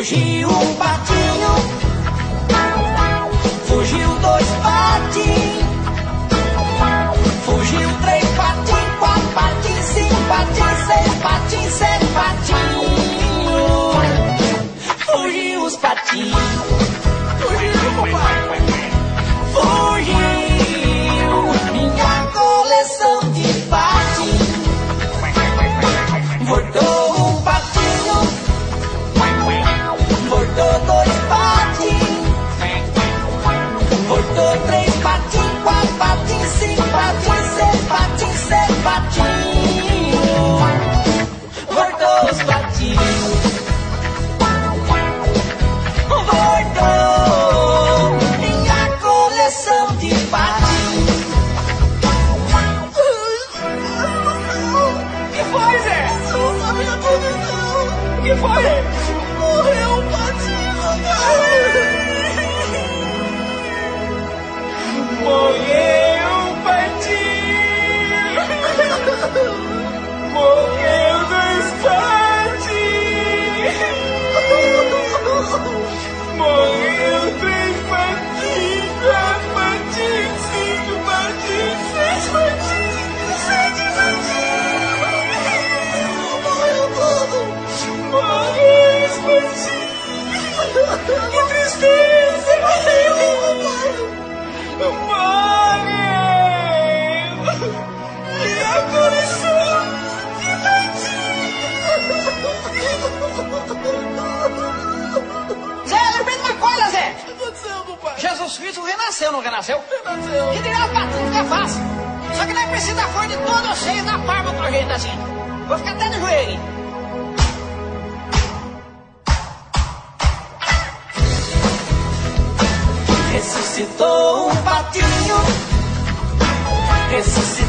Fugiu um patinho, fugiu dois patins, fugiu três patins, quatro patins, cinco patins, seis patins, sete patinhos. Fugiu os patins. Fugiu, papai. Fugiu minha coleção de patins. Voltou um patinho, voltou dois patins, voltou três patins, quatro patins, cinco patins, seis patins, sete patinhos. Voltou os patins. Voltou minha coleção de patins. O que foi, Zé? Você não sabe o que aconteceu. O que foi? Morreu um patinho, Morreu um patinho. Morreu dois patins. Morreu três patins, quatro patins, cinco patins, seis patins, sete patins. Morreu tudo. Morreu os patins. Que tristeza. Morreu. E a coleção de patins. Zé, lembrei de uma coisa, Zé. O que aconteceu, papai? Jesus Cristo renasceu, não renasceu? Renasceu. Que tirar o patinho fica fácil. Só que não é preciso da flor de todo ou seis na barba do jeito assim. Vou ficar até no joelho. Ressuscitou um patinho, ressuscitou